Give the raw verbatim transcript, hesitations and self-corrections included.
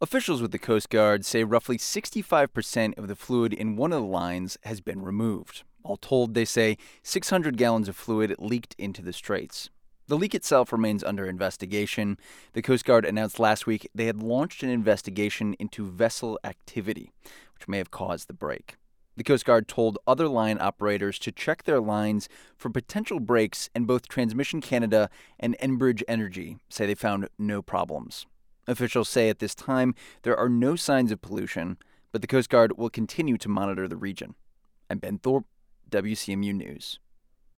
Officials with the Coast Guard say roughly sixty-five percent of the fluid in one of the lines has been removed. All told, they say six hundred gallons of fluid leaked into the straits. The leak itself remains under investigation. The Coast Guard announced last week they had launched an investigation into vessel activity, which may have caused the break. The Coast Guard told other line operators to check their lines for potential breaks, and both Transmission Canada and Enbridge Energy say they found no problems. Officials say at this time there are no signs of pollution, but the Coast Guard will continue to monitor the region. I'm Ben Thorpe, W C M U News.